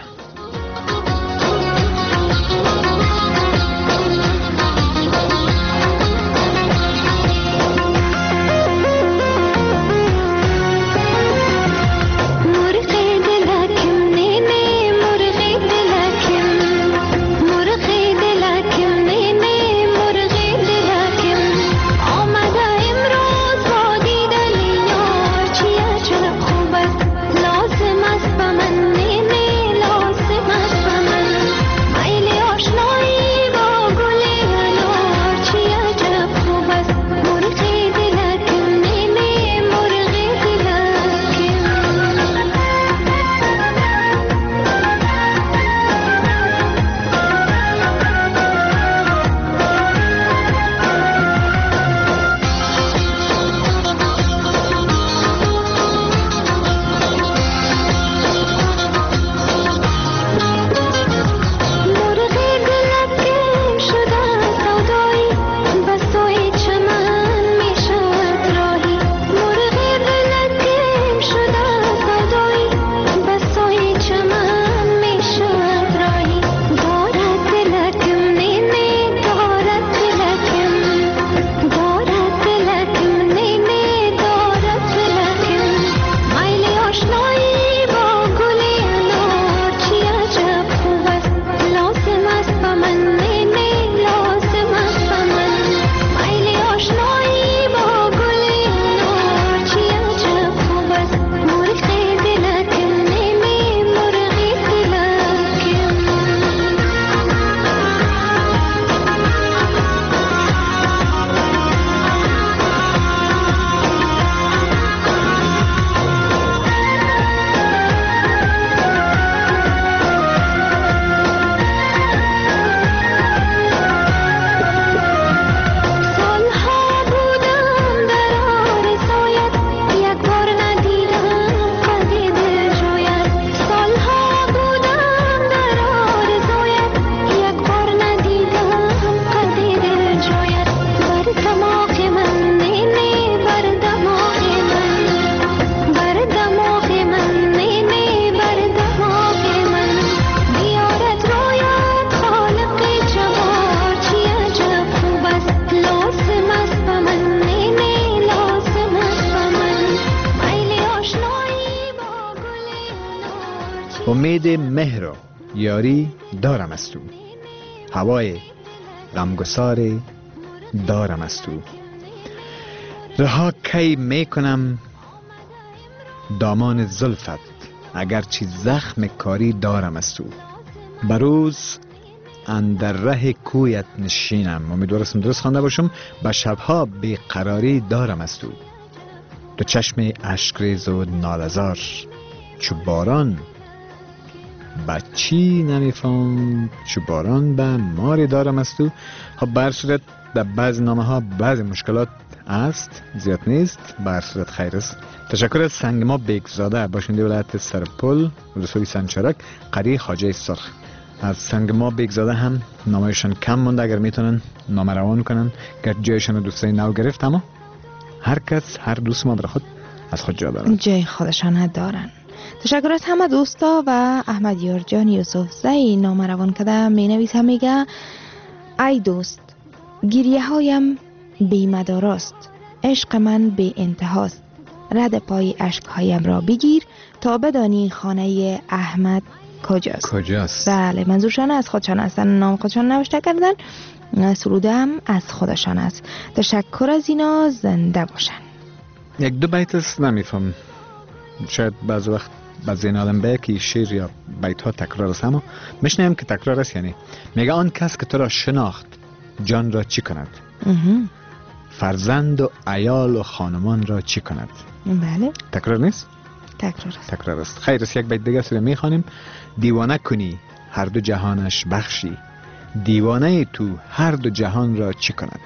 امید مهر و یاری دارم از تو، هوای غمگسار دارم از تو. رها کی میکنم دامان زلفت، اگرچه زخم کاری دارم از تو. بروز اندر ره کویت نشینم، امیدوارم درست خوانده باشم. به شبها بیقراری دارم از تو. تو چشم اشکریز و نالزار چو باران، بچی نمیفهم چو باران به ماری دارم از تو. خب بر صورت در بعض نامه ها بعض مشکلات است، زیاد نیست، بر صورت خیر است. تشکر از سنگما بیگزاده، باشنده ولایت سرپل رسولی سنچرک قریه خواجه سرخ. از سنگما بیگزاده هم نامهشان کم مونده، اگر میتونن نامه روان کنن گر جایشان دوستای نو گرفت، اما هر کس هر دوست ما بر خود از خود جا دارن، جای خودشان دارن. تشکر از همه دوستا و احمد یارجان یوسف زی نامه روان کده می نویسه، میگه ای دوست، گریه هایم بی مداراست، عشق من بی انتهاست، رد پای عشق هایم را بگیر تا بدانی خانه احمد کجاست. کجاست؟ بله، منظورشان از خودشان هستن، نام خودشان نوشته کردن، سروده هم از خودشان است. تشکر از اینا، زنده باشن. یک دو بیت است نمیفهم، شاید بعض وقت بعضی این آدم به که شعر یا بیت ها تکرار است، اما میشنیم که تکرار است. یعنی میگه آن کس که تو را شناخت جان را چی کند، فرزند و عیال و خانمان را چی کند. بله تکرار نیست؟ تکرار است. تکرار است. خیر است. یک بیت دیگه است میخوانیم. دیوانه کنی هر دو جهانش بخشی، دیوانه تو هر دو جهان را چی کند.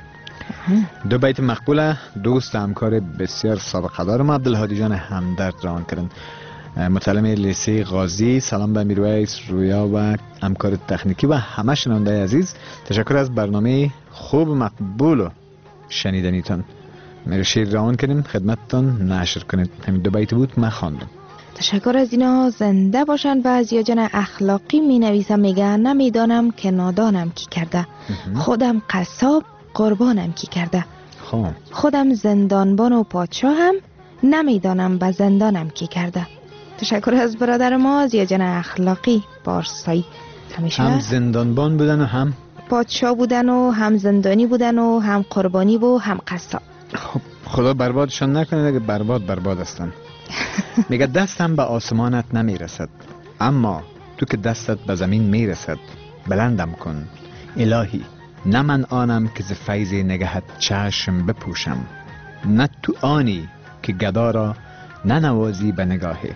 دو بیت مقبوله. دوست همکار بسیار سابقه دارم عبدالهادی جان همدرد روان کردن، متعلم لیسه غازی. سلام به میرویس، رویا و همکار تکنیکی و همه شنونده عزیز. تشکر از برنامه خوب مقبول و شنیدنیتان. میرو شیر روان کردیم خدمتتان نشر کنید. همین دو بیت بود من خواندم. تشکر از اینا. زنده باشند. و از یا جان اخلاقی می نویسم، میگه نمیدانم که نادانم کی کرده، خودم قصاب قربانم کی کرده، خودم زندانبان و پادشاهم، نمیدانم به زندانم کی کرده. تشکر از برادر ما از یا جان اخلاقی پارسایی. همیشه هم زندانبان بودن و هم پادشاه بودن و هم زندانی بودن و هم قربانی و هم قصاب. خب خدا بربادشان نکنه اگه برباد برباد هستن. میگه دستم به آسمانت نمیرسد، اما تو که دستت به زمین میرسد بلندم کن الهی. نه من آنم که ز فیض نگهت چشم بپوشم، نه تو آنی که گدا را ننوازی به نگاهی.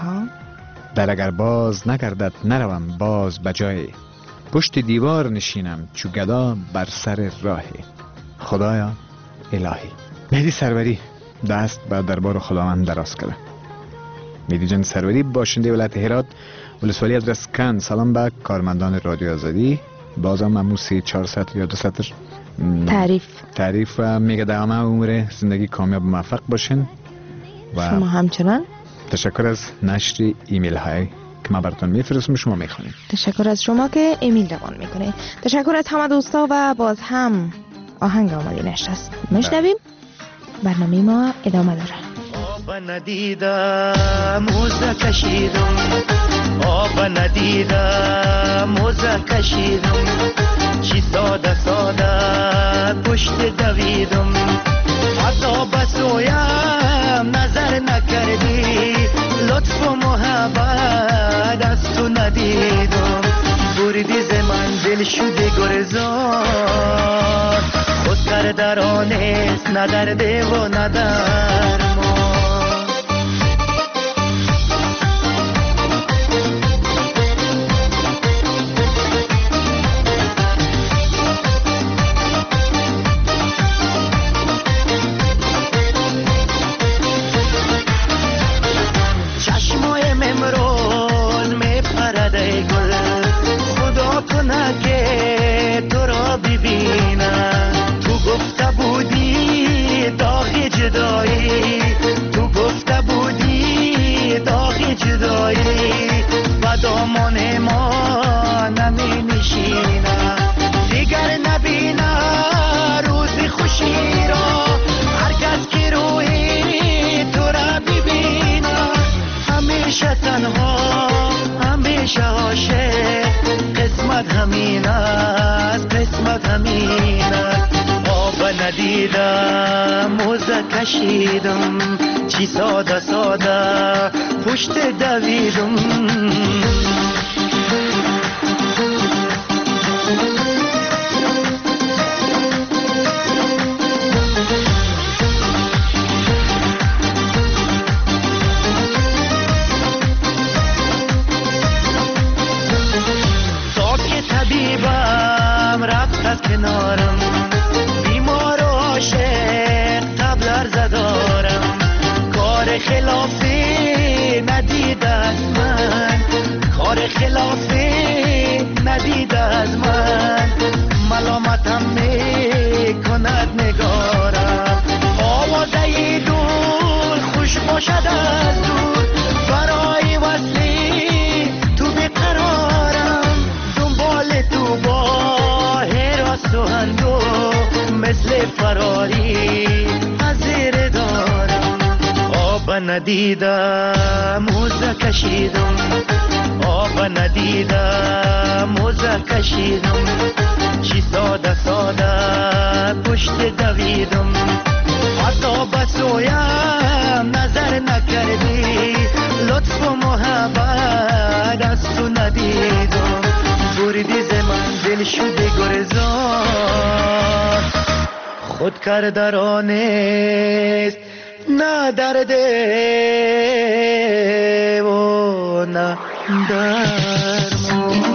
در اگر باز نگردد نروم باز بجای، پشت دیوار نشینم چو گدا بر سر راهی. خدایا الهی. مهدی سروری دست به دربار خداوند دراز کرده. مهدی جان سروری باشنده ولایت هرات ولسوالی از رسکن. سلام به کارمندان رادیو آزادی. بازم موسی چهارصد یا دو سطر تعریف تعریف و میگه دوام عمر زندگی کامیاب موفق باشین. و شما همچنان تشکر از نشر ایمیل های که ما براتون میفرستم شما میخونید. تشکر از شما که ایمیل روان میکنید. تشکر از همه دوستا و باز هم آهنگ آماده نشست میشنویم. برنامه ما ادامه داره. آب ندیدم موزه کشیدم، آب ندیدم موزه کشیدم، چی ساده ساده پشت دویدم، حتی بسویم نظر نکردی، لطف و محبت از تو ندیدم، بردی ز منزل شدی گرزار، خود کردرانست ندرده و ندرمان. که تو را ببینم، تو گفته بودی داغ جدایی، تو گفته بودی داغ جدایی، و دامان ما نمی نشینم، دیگر نبینم روز خوشی را، هر کس که روی تو را ببینم، همیشه تنها همیشه عاشق، قسمت همین است قسمت همین است. آب ندیدم موزه کشیدم، چی ساده ساده پشت دویدم. طبیبم رفت از کنارم، بیمار و عاشق قبل عرضه دارم، کار خلافی ندید از من، کار خلافی ندید از من، ملامتم میکند نگارم، آوازه دور خوش باشد از دور، برای وصلی تو بقرارم، تو با حراس و هندو مثل فراری حضیر دارم. آب ندیدم موزه کشیدم، آب ندیدم موزه کشیدم، چی ساده ساده پشت دویدم، حتی بسویم نظر نکردی، لطف و محبت از تو ندیدم، بردی ز من دل شده گرزان، خود کرده را نیست نه درده و نه درمان.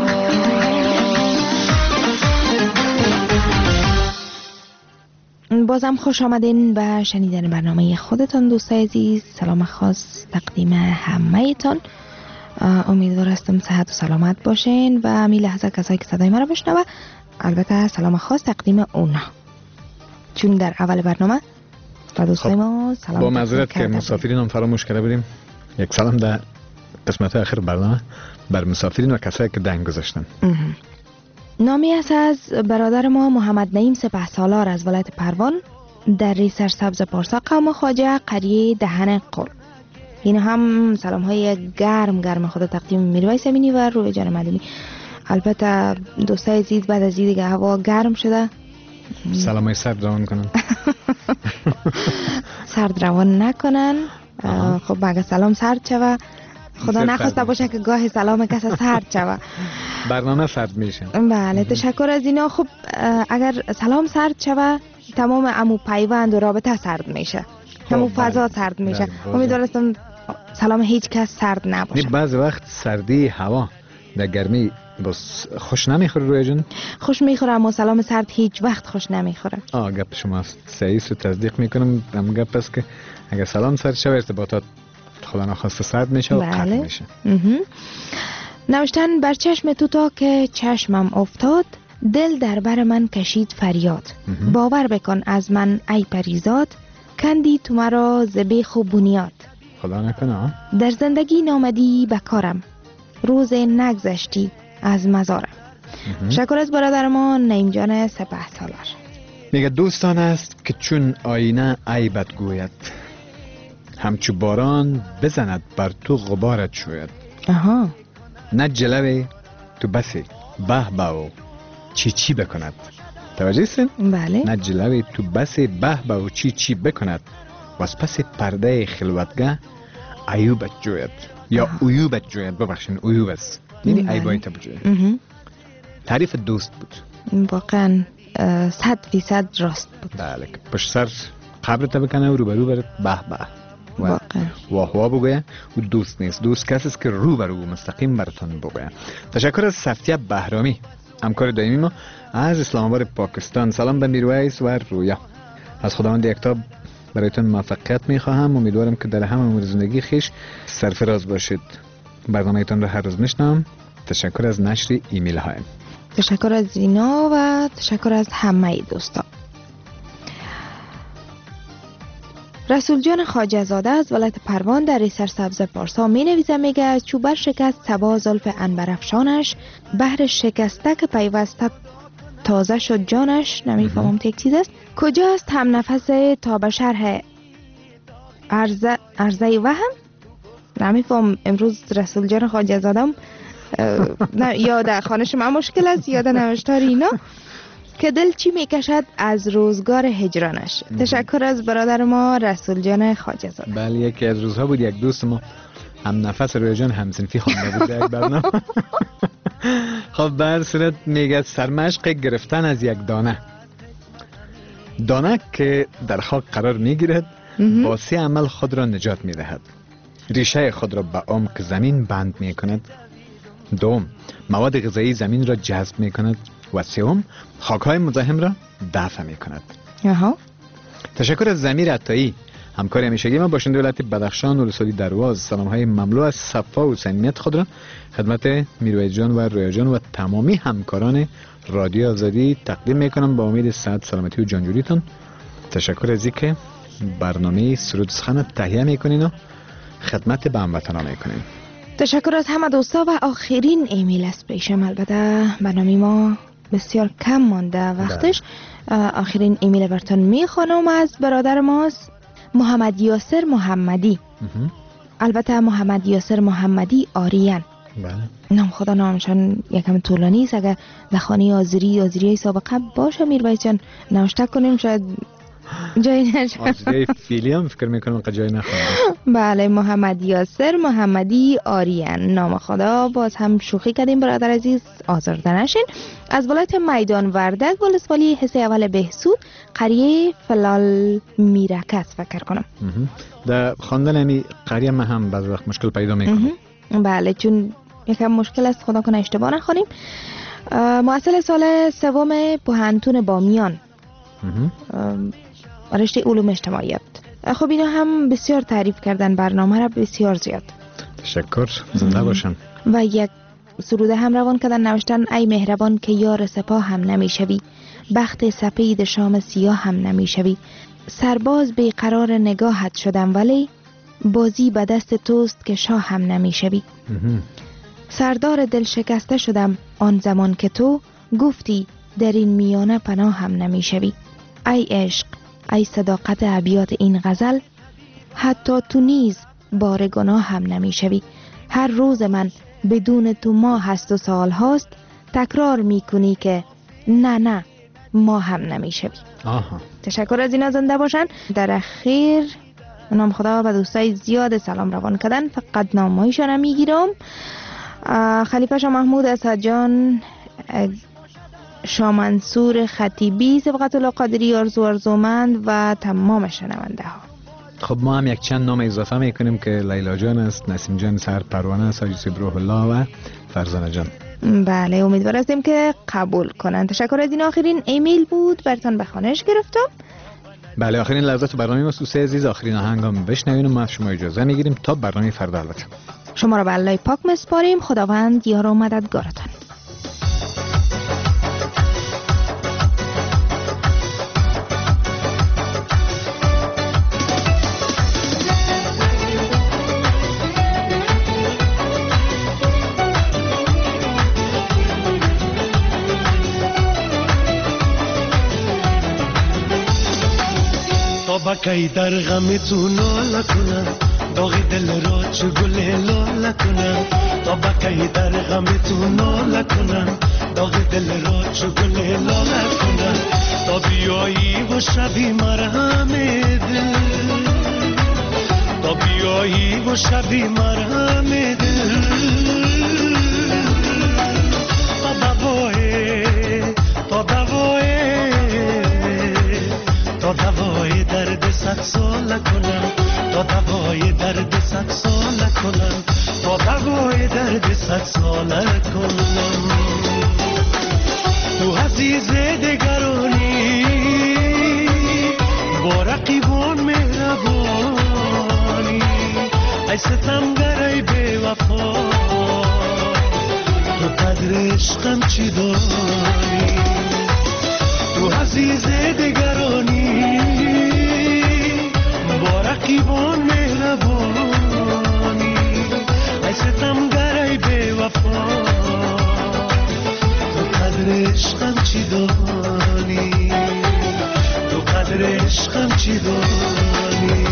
بازم خوش آمدین به شنیدن برنامه خودتان دوستای عزیز. سلام خاص تقدیم همه تان. امیدوار هستم صحت و سلامت باشین و همین لحظه کسایی که صدای ما را بشنوه البته سلام خاص تقدیم اونا، چون در اول برنامه و دوستای ما سلام با معذرت که مسافرین هم فراموش کرده بودیم یک سلام در قسمت آخر برنامه بر مسافرین و کسایی که دنگ گذاشتن. نامی است از برادر ما محمد نعیم سپه سالار از ولایت پروان در ری سرسبز پارسا قوم خواجه قریه دهن قل. این هم سلام های گرم گرم خود تقدیم میرویس امینی و روی جان مدنی. البته دوستای عزیز بعد از دیگه هوا گرم شده سلام های سرد روان کنن سرد روان نکنن. خب اگه سلام سرد شوه خدا نخواسته باشه که گاه سلام کس سرد شوه برنامه سرد میشه. بله تشکر از اینا. خب اگر سلام سرد شوه تمام امو پیوند و رابطه سرد میشه، تمام فضا سرد میشه. امیدوارم سلام هیچ کس سرد نباشه. بعضی وقت سردی هوا در گرمی بس خوش نمیخوره روی جون؟ خوش میخوره اما سلام سرد هیچ وقت خوش نمیخوره. آه گپ شما صحیح رو تصدیق میکنم. هم گپ است که اگر سلام سرد شوه ارتباطات خدا نخواسته سرد میشه و قطع میشه. نوشتن بر چشم تو تا که چشمم افتاد، دل در بر من کشید فریاد. باور بکن از من ای پریزاد، کندی تو مرا ز بیخ و بنیاد. خدا نکنه در زندگی نامدی بکارم، روز نگذشتی از مزارم. شکر از برادر ما نعیم جان سپه سالار. میگه دوستان است که چون آینه عیبت گوید، همچو باران بزند بر تو غبارت شوید. آها. نه جلوه تو بسی به به و چی چی بکند. توجه هستین؟ بله. نه جلوه تو بسی به به و چی چی بکند و از پس پرده خلوتگاه عیوبت جوید یا عیوبت جوید. ببخشین عیوب است یعنی عیبایت بجوید. تعریف دوست بود واقعا صد فیصد راست بود. بله پشت سر قبرت بکنه و روبرو برد به به واقعا واه واه بگویه و دوست نیست. دوست کسی است که روبرو مستقیم براتون بگویه. تشکر از صفتیه بهرامی همکار دائمی ما از اسلام آباد پاکستان. سلام به میرویس و رویا. از خداوند یکتا برایتون موفقیت میخواهم. امیدوارم که در همه امور زندگی خیش سرفراز باشید. برنامه ایتان رو هر روز میشنم. تشکر از نشر ایمیل هایم. تشکر از اینا و تشکر از همه دوستان. رسول جان خواجه زاده از ولایت پروان در ری سرسبز پارسا می نویسه. میگه چوبر شکست سبا زلف عنبرافشانش، بهر شکسته که پیوسته تازه شد جانش. نمیفهمم تک چیز است. کجاست هم نفس تا به شرح عرضه عرضه وهم. نمیفهم امروز رسول جان خواجه زادم نه یا در خانه شما مشکل است یا در نوشتار اینا که دل چی میکشد از روزگار هجرانش. تشکر از برادر ما رسول جان خواجه زاده. بله یکی از روزها بود یک دوست ما هم نفس روی جان هم صنفی خوانده بود در برنامه. خب به هر صورت میگه سرمشق گرفتن از یک دانه دانه که در خاک قرار میگیرد با سه عمل خود را نجات میدهد. ریشه خود را به عمق زمین بند میکند. دوم مواد غذایی زمین را جذب میکند و سوم خاک‌های مزاحم را دفع میکند. آها. تشکر از ضمیر عطایی همکار همیشگی ما باشنده ولایت بدخشان و رسولی درواز. سلام‌های مملو از صفا و صمیمیت خود را خدمت میرویس جان و رویا جان و تمامی همکاران رادیو آزادی تقدیم میکنم با امید صحت سلامتی و جانجوریتان. تشکر از اینکه برنامه سرود سخن تهیه میکنین و خدمت به هموطنان میکنین. تشکر از همه دوستا و آخرین ایمیل است پیشم. البته برنامه ما بسیار کم مانده وقتش. آخرین ایمیل براتون میخوانم از برادر ماست محمد یاسر محمدی البته محمد یاسر محمدی آریان. بله. نام خدا نامشان یکم طولانی است. اگر در خانه آذری آذری سابقه باشه میرویس جان نوشته کنیم شاید جای نشه. آذری فیلی هم فکر میکنم که جای نخواهد. بله محمد یاسر محمدی آریان. نام خدا باز هم شوخی کردیم برادر عزیز آزرده نشین. از ولایت میدان وردک ولسوالی حصه اول بهسود قریه فلال میرکس فکر کنم. در خواندن امی قریه ما هم بعض وقت مشکل پیدا میکنم. بله چون یکم مشکل است خدا کنه اشتباه نخوریم. محصل سال سوم پوهنتون بامیان رشته علوم اجتماعیات. خب اینا هم بسیار تعریف کردن برنامه را بسیار زیاد. تشکر زنده باشن. و یک سروده هم روان کردن نوشتن ای مهربان که یار سپاه هم نمیشوی، بخت سپید شام سیاه هم نمیشوی، سرباز بیقرار نگاهت شدم ولی بازی به دست توست که شاه هم نمیشوی. سردار دل شکسته شدم آن زمان که تو گفتی در این میانه پناه هم نمیشوی. ای عشق ای صداقت ابیات این غزل، حتی تو نیز بار گناه هم نمیشوی. هر روز من بدون تو ماه هست و سال هاست، تکرار میکنی که نه نه ما هم نمیشوی. آها. تشکر از اینا زنده باشن. در اخیر نام خدا و دوستای زیاد سلام روان کردن، فقط نامایشان هم میگیرم. خلیفه شاه محمود اسدجان، شاه منصور خطیبی، سبقت الله قادری، آرزو ارزومند و تمام شنونده ها. خب ما هم یک چند نام اضافه میکنیم که لیلا جان است، نسیم جان، سر پروانه است، حاجی روح الله و فرزانه جان. بله امیدوار هستیم که قبول کنن. تشکر از این آخرین ایمیل بود برتان به خانهش گرفتم. بله آخرین لحظات برنامه ما دوستای عزیز، آخرین آهنگام بشنویم. ما شما اجازه میگیریم تا برنامه فردا. البته شما را به الله پاک مسپاریم. خداوند یار و مددگارتان. بکی در غم تو ناله کنم، داغ دل را چو گل لاله کنم. تا بکی در غم تو ناله کنم، داغ دل را چو گل لاله کنم. تا بیایی و شبی مرهم دل، تا بیایی و شبی مرهم دل. تا دوای تا دوای تا دوای درد صد ساله کنم، تا دوای درد صد ساله کنم، تا دوای درد صد ساله کنم. تو عزیز دگرانی با رقیبان مهربانی، ای ستمگر ای بی وفا تو قدر عشقم چی دانی. تو عزیز دگرانی با رقیبان مهربانی، ای ستمگر ای بی وفا تو قدر عشقم چی دانی، تو قدر عشقم چی دانی.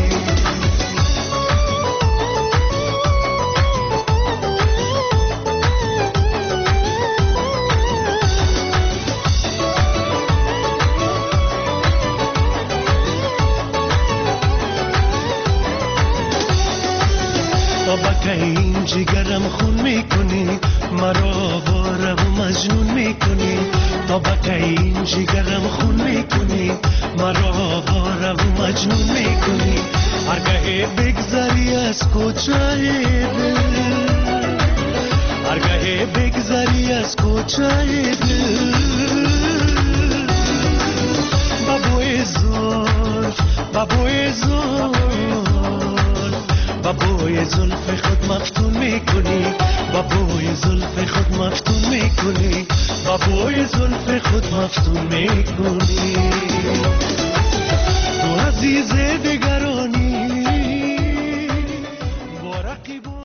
که این جگرم خون میکنی، مرا باره و مجنون میکنی. تا که این جگرم خون میکنی، مرا باره و مجنون میکنی. هرگاه بگذری از کوچه دل، هرگاه بگذری از کوچه دل. بابوی زلف بابوی زلف بابوی زلف خود مفتون میکنی، بابوی زلف خود مفتون میکنی، بابوی زلف خود مفتون میکنی.